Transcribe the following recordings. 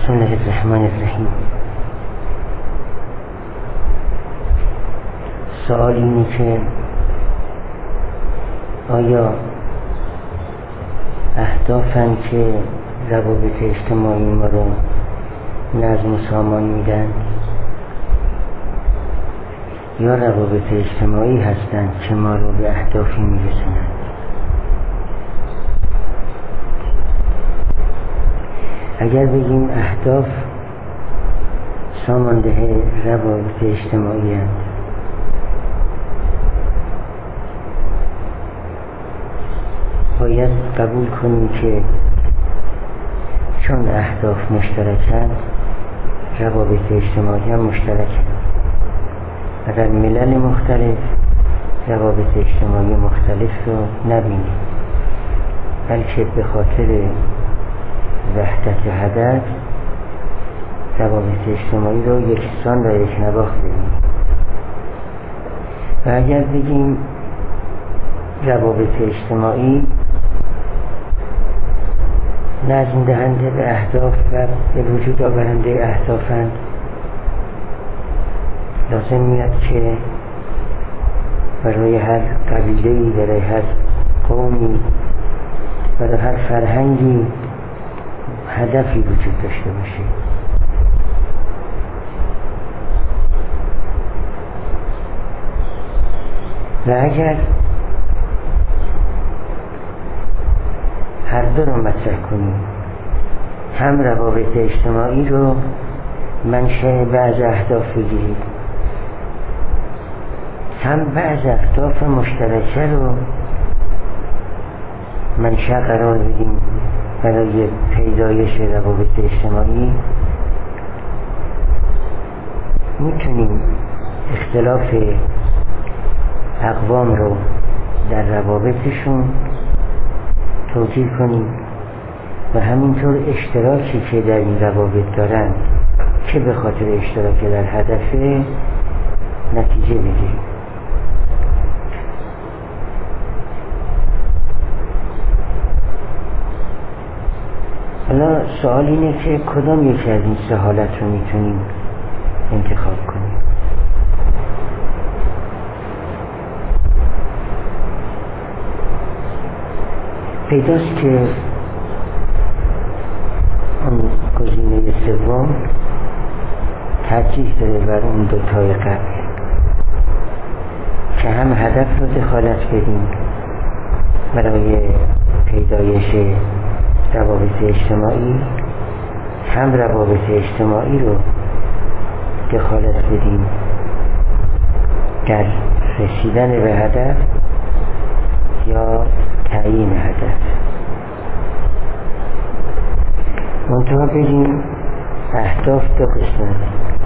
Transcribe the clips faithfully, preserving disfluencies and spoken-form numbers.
بسم الله الرحمن الرحیم. سوال اینه که آیا اهدافن که روابط اجتماعی ما رو نظم و سامان میدن یا روابط اجتماعی هستن که ما رو به اهدافی میرسونن؟ اگر بگیم اهداف سامانده روابط اجتماعی هستند، باید قبول کنیم که چون اهداف مشترکن روابط اجتماعی هم مشترکن و در ملل مختلف روابط اجتماعی مختلف رو نبینیم، بلکه به خاطر وحدت هدف روابط اجتماعی رو یکسان و یک نواخت ببینیم. و اگر بگیم روابط اجتماعی نظم دهنده به اهداف و به وجود آورنده اهدافند، لازم میاد که برای هر قبیله‌ای، برای هر قومی، برای هر فرهنگی هدفی وجود داشته باشه. و اگر هر دو رو مطرح کنیم، هم روابط اجتماعی رو منشأ بعض اهداف بگیریم، هم بعض اهداف مشترکه رو منشأ قرار بدیم برای پیدایش روابط اجتماعی، میتونیم اختلاف اقوام رو در روابطشون توجیه کنیم و همینطور اشتراکی که در این روابط دارن که به خاطر اشتراک در هدفه نتیجه بگیریم. حالا سوال اینه که کدام یکی از این سه حالت رو میتونیم انتخاب کنیم؟ پیداست که اون گزینه سوم ترجیح داره بر اون دوتای قبل، که هم هدف رو دخالت بدیم برای پیدایش روابط اجتماعی، هم روابط اجتماعی رو دخالت بدیم در رسیدن به هدف یا تعیین هدف. منطقه بگیم اهداف دو قسمت: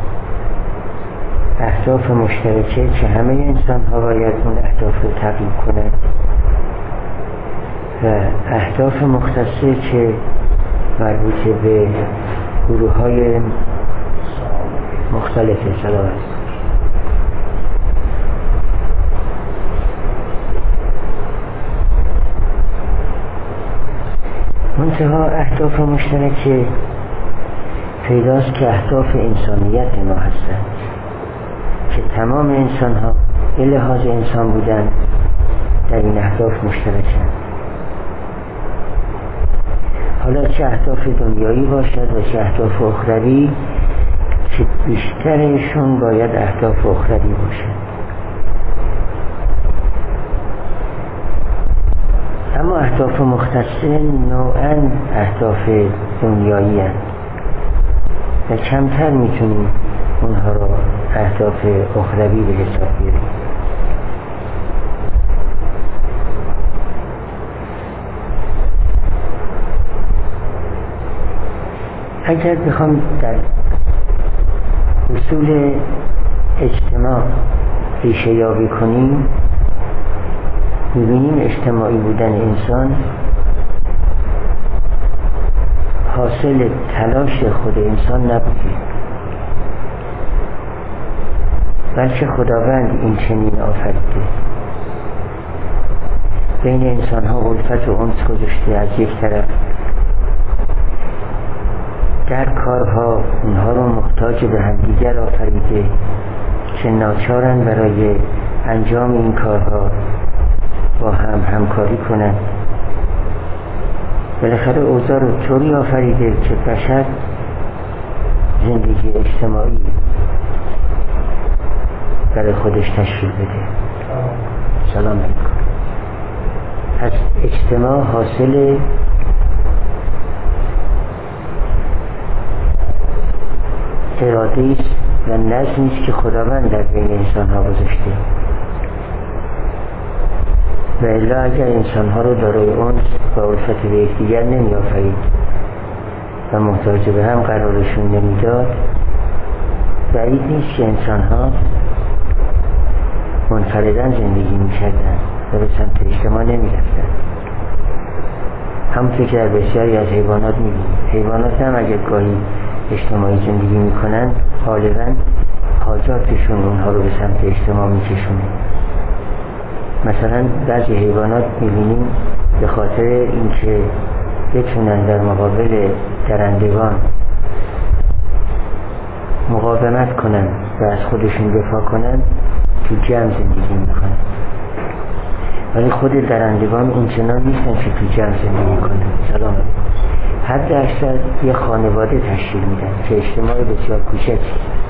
اهداف مشترکه که همه انسان ها باید اون اهداف رو تحقیق کنند، و اهداف مختصه که مربوط به گروه های مختلف سلامت. منتها اهداف مشترکه پیداست که اهداف انسانیت ما هستند، که تمام انسان ها به لحاظ انسان بودن در این اهداف مشترکند. حالا چه اهداف دنیایی باشد و چه اهداف اخروی، که بیشترشون باید اهداف اخروی باشد. اما اهداف مختصه نوعاً اهداف دنیایی هستند و کمتر میتونیم اونها رو اهداف اخروی به حساب بیاریم. اگر بخوام در اصول اجتماع ریشه یابی کنیم، می‌بینیم اجتماعی بودن انسان حاصل تلاش خود انسان نبوده، بلکه خداوند این چنین آفریده. بین انسان ها الفت و انس گذاشته، از یک طرف در کارها اونها رو محتاج به همدیگر آفریده که ناچارن برای انجام این کارها با هم همکاری کنند. بالاخره اوضاع رو طوری آفریده که بشر زندگی اجتماعی برای خودش تشکیل بده. سلام علیکم. از اجتماع حاصل اراده است و نظمی است که خداوند در بین انسان ها گذاشته و الا اگر انسان ها رو دارای انس و الفت به یکدیگر نمی آفرید و محتاج به هم قرارشون نمیداد، بعید نیست که انسان ها منفردن زندگی می کردن و به سمت اجتماع نمی رفتن. همونطور که در بسیاری از حیوانات می بینیم. حیوانات هم اگر گاهی اجتماعی زندگی می کنن غالبا حاجاتشون اونها رو به سمت اجتماع می کشونه. مثلا بعضی حیوانات می بینیم به خاطر اینکه بتونن در مقابل درندگان مقاومت کنن و از خودشون دفاع کنن تو جمع زندگی میکنن، ولی خود درندگان اونچنان نیستن که تو جمع زندگی کنن. سلام علیکم. حد اکثر یه خانواده تشکیل میدن که اجتماع بسیار کوچکی،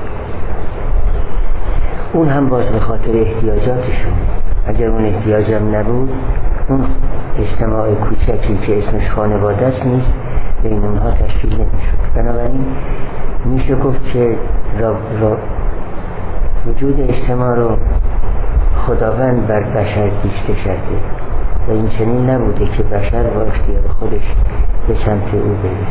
اون هم باز به خاطر احتیاجاتشون. اگر اون احتیاجم نبود اون اجتماع کوچکی که اسمش خانواده است نیست بین اونها تشکیل نمیشد. بنابراین میشه گفت که را را وجود اجتماع رو خداوند بر بشر دیشته کرده و این چنین نبوده که بشر با اختیار خودش به سمت او بره.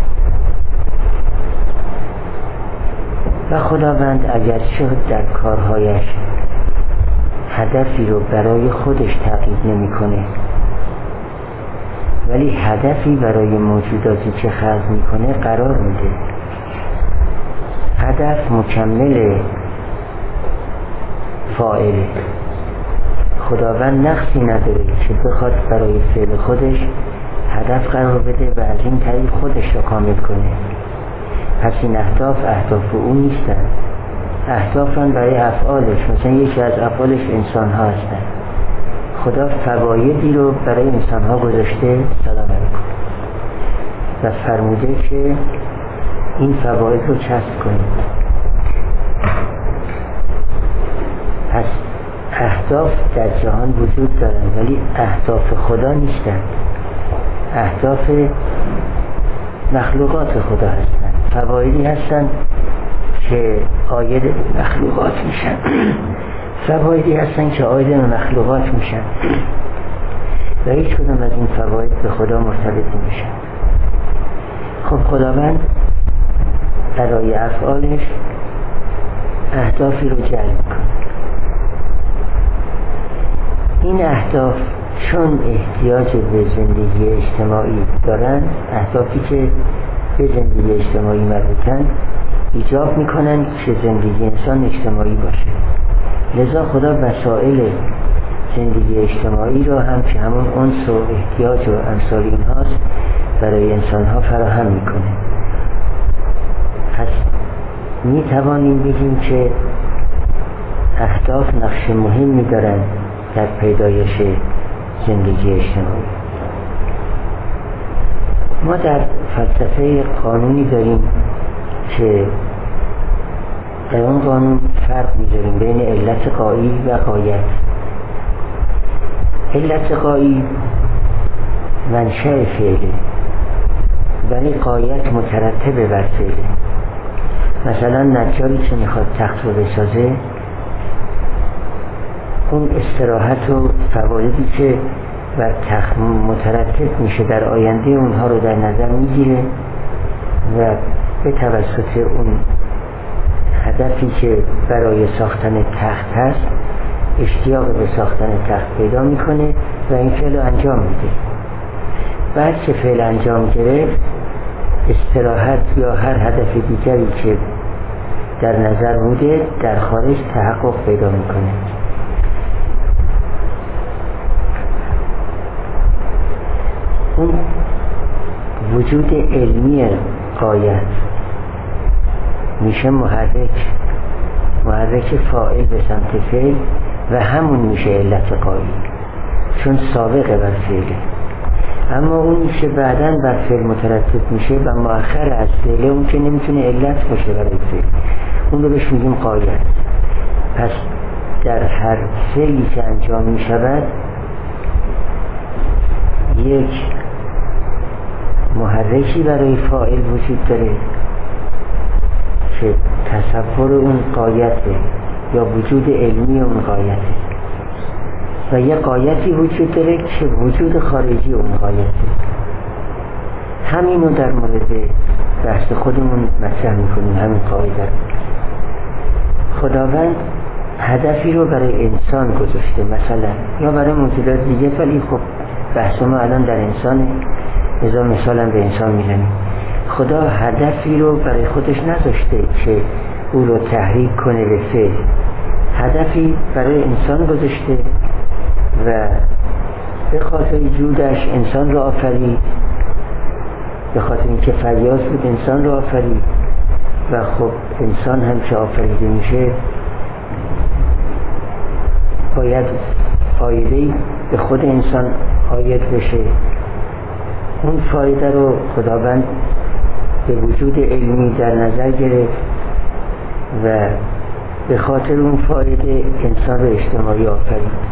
و خداوند اگر شد در کارهایش هدفی رو برای خودش تعقیب نمی کنه، ولی هدفی برای موجوداتی که خلق می کنه قرار میده. هدف مکمل فاعله. خداوند نقصی نداره که بخواد برای فعل خودش هدف قرار بده و از این طریق خودش رو کامل کنه. پس این اهداف اهداف او نیستن، اهدافن برای افعالش. مثلا یکی از افعالش انسان ها هستن. خدا فوایدی رو برای انسان ها گذاشته، سلام علیکم، و فرموده که این فواید رو کسب کنید. پس اهداف در جهان وجود دارن ولی اهداف خدا نیستن، اهداف مخلوقات خدا هستن. فوایدی هستن که عاید مخلوقات میشن فوایدی هستن که عاید مخلوقات میشن و هیچ کدوم از این فواید به خدا مرتبط نمیشن. خب خداوند برای افعالش اهدافی رو جلب کنه. این اهداف چون احتیاج به زندگی اجتماعی دارن، اهدافی که به زندگی اجتماعی مربوطن، ایجاب میکنن که زندگی انسان اجتماعی باشه. لذا خدا وسائل زندگی اجتماعی رو هم که همون انس و احتیاج و امثال این هاست برای انسان ها فراهم میکنه. پس میتوانیم بگیم که اهداف نقش مهمی دارن در پیدایش زندگی اجتماعی. ما در فلسفه قانونی داریم که در اون قانون فرق میذاریم بین علت غایی و غایت. علت غایی منشأ فعله ولی غایت مترتبه بر فعله. مثلا نجاری که میخواد تخت رو بسازه، اون استراحت و فوایدی که بر تخت مترتب میشه در آینده اونها رو در نظر میگیره و به توسط اون هدفی که برای ساختن تخت هست اشتیاق به ساختن تخت پیدا میکنه و این فعل رو انجام میده. بعد که فعل انجام گرفت، استراحت یا هر هدف دیگری که در نظر بوده در خارج تحقق پیدا میکنه. اون وجود علمی غایت میشه محرک محرک فاعل به سمت فعل و همون میشه علت غایی، چون سابقه بر فعله. اما اون که بعداً بر فعل مترتب میشه و مؤخر از فعله، اون که نمیتونه علت باشه برای فعل، اون رو بهش میگیم غایت. پس در هر فعلی که انجام میشود یک محرکی برای فاعل وجود داره که تصور اون غایته یا وجود علمی اون غایته، و یه غایتی وجود داره که وجود خارجی اون غایته. همینو در مورد بحث خودمون مطرح میکنیم. همین قاعده خداوند هدفی رو برای انسان گذاشته مثلا، یا برای موجودات دیگه، ولی خب بحث ما الان در انسانه، لذا مثلا به انسان میزنیم. خدا هدفی رو برای خودش نذاشته که او رو تحریک کنه به فعل، هدفی برای انسان گذاشته و به خاطر جودش انسان رو آفرید، به خاطر اینکه فریاد بود انسان رو آفرید. و خب انسان هم که آفریده میشه باید فایده‌ای به خود انسان عاید بشه. اون فایده رو خداوند به وجود علمی در نظر گرفت و به خاطر اون فایده انسان رو اجتماعی آفرید.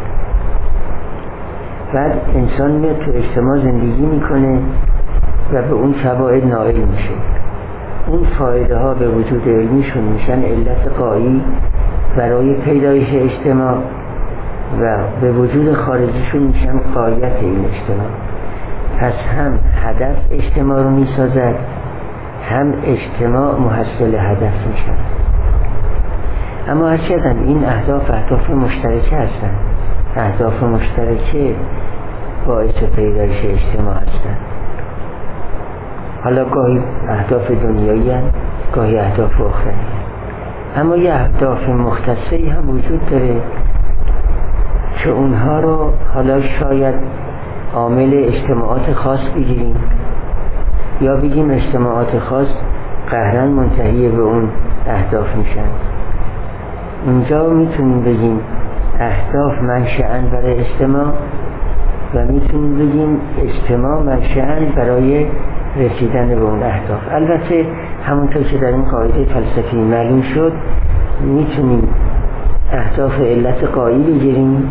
بعد انسان میاد تو اجتماع زندگی میکنه و به اون فواید نائل میشه. اون فایده ها به وجود علمیشون میشن علت غایی برای پیدایش اجتماع و به وجود خارجیشون میشن غایت این اجتماع. پس هم هدف اجتماع رو میسازد، هم اجتماع محصل هدف میشن. اما هرچند این اهداف اهداف مشترکه هستن، اهداف مشترکه باعث پیدایش اجتماع هستن. حالا گاهی اهداف دنیایی هستن، گاهی اهداف اخرى هستن. اما یه اهداف مختصی هم وجود داره که اونها رو حالا شاید عامل اجتماعات خاص بگیریم یا بگیم اجتماعات خاص قهرن منتهی به اون اهداف میشن. اونجا میتونیم بگیم اهداف منشأن برای اجتماع و میتونیم بگیم اجتماع منشأن برای رسیدن به اون اهداف. البته همونطور که در این قاعده فلسفی معلوم شد، میتونیم اهداف علت غایی بگیریم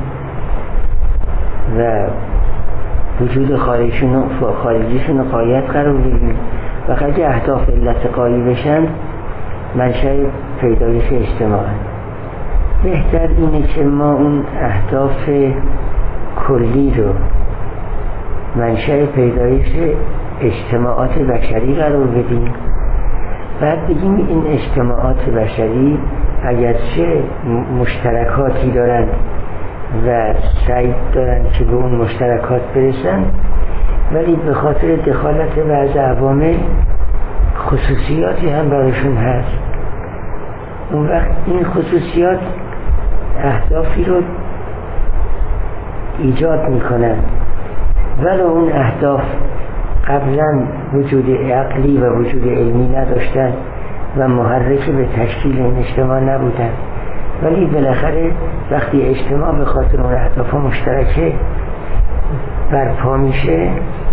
و وجود خارجیشون و خارجیشون غایت قرار بدیم. وقتی اهداف علت غایی بشن منشأ پیدایش اجتماع. بهتر اینه که ما اون اهداف کلی رو منشأ پیدایش اجتماعات بشری قرار بدیم. بعد بگیم این اجتماعات بشری اگرچه مشترکاتی دارن و سعی دارن که به اون مشترکات برسن، ولی به خاطر دخالت بعض عوامل خصوصیاتی هم براشون هست. اون وقت این خصوصیات اهدافی رو ایجاد میکنن، ولی اون اهداف قبلا وجود عقلی و وجود علمی نداشتن و محرک به تشکیل این اجتماع نبودن، ولی بالاخره وقتی اجتماع به خاطر اون اهداف مشترکه برپا میشه،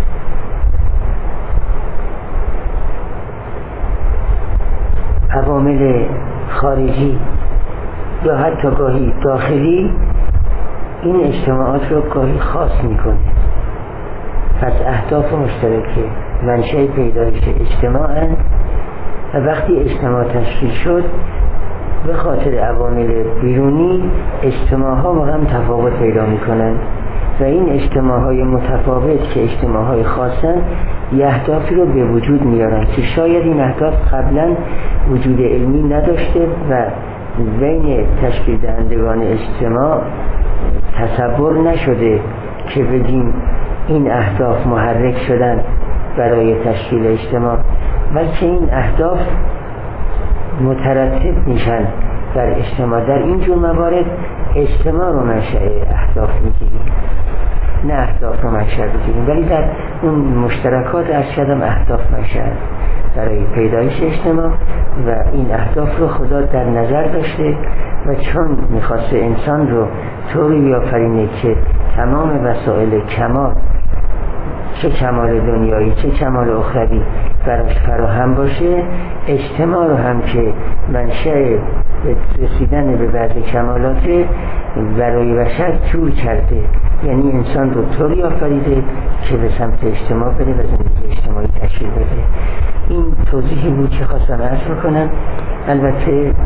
عوامل خارجی یا حتی گاهی داخلی این اجتماعات رو گاهی خاص میکنه. پس اهداف مشترکه منشأ پیدایش اجتماع هست و وقتی اجتماع تشکیل شد به خاطر عوامل بیرونی اجتماع ها با هم تفاوت پیدا میکنن و این اجتماع های متفاوت که اجتماع های خاصن یه اهدافی رو به وجود میارن که شاید این اهداف قبلا وجود علمی نداشته و بین تشکیل دهندگان اجتماع تصور نشده که بگیم این اهداف محرک شدن برای تشکیل اجتماع، بلکه این اهداف مترتب میشن در اجتماع. در این جور موارد اجتماع رو منشأ اهداف میگیریم، نه اهداف رو منشأ بگیریم، ولی در اون مشترکات از شدم اهداف منشأ. برای پیدایش اجتماع و این اهداف رو خدا در نظر داشته و چون میخواسته انسان رو طوری بیافرینه که تمام وسایل کمال، چه کمال دنیایی چه کمال اخروی براش فراهم باشه، اجتماع رو هم که منشأ رسیدن به بعض کمالات برای بشر جور کرده، یعنی انسان رو طوری آفریده که به سمت اجتماع بره و زندگی اجتماعی تشکیل بده. این توضیحی بود که خواستم عرض بکنم. البته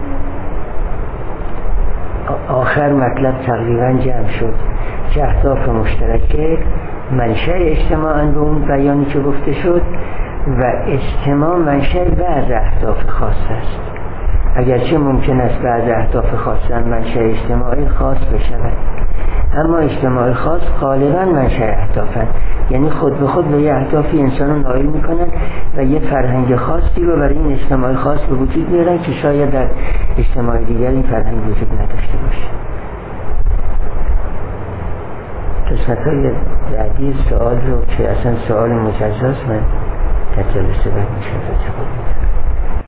آخر مطلب تقریبا جمع شد که اهداف مشترکه منشأ اجتماع به اون بیانی که گفته شد و اجتماع منشأ بعض اهداف خاص است، اگرچه ممکن است بعض اهداف خاص هم منشأ اجتماعی خاص بشود، اما اجتماع خاص غالبا منشأ اهدافند، یعنی خود به خود به یه اهدافی انسان رو نائل میکنن و یه فرهنگ خاصی رو برای این اجتماع خاص به وجود میارن که شاید در اجتماع دیگر این فرهنگ وجود نداشته باشه. قسمت‌های بعدی سوال رو که اصلا سوال مجزاست من در جلسه بعد میشه جواب میدم.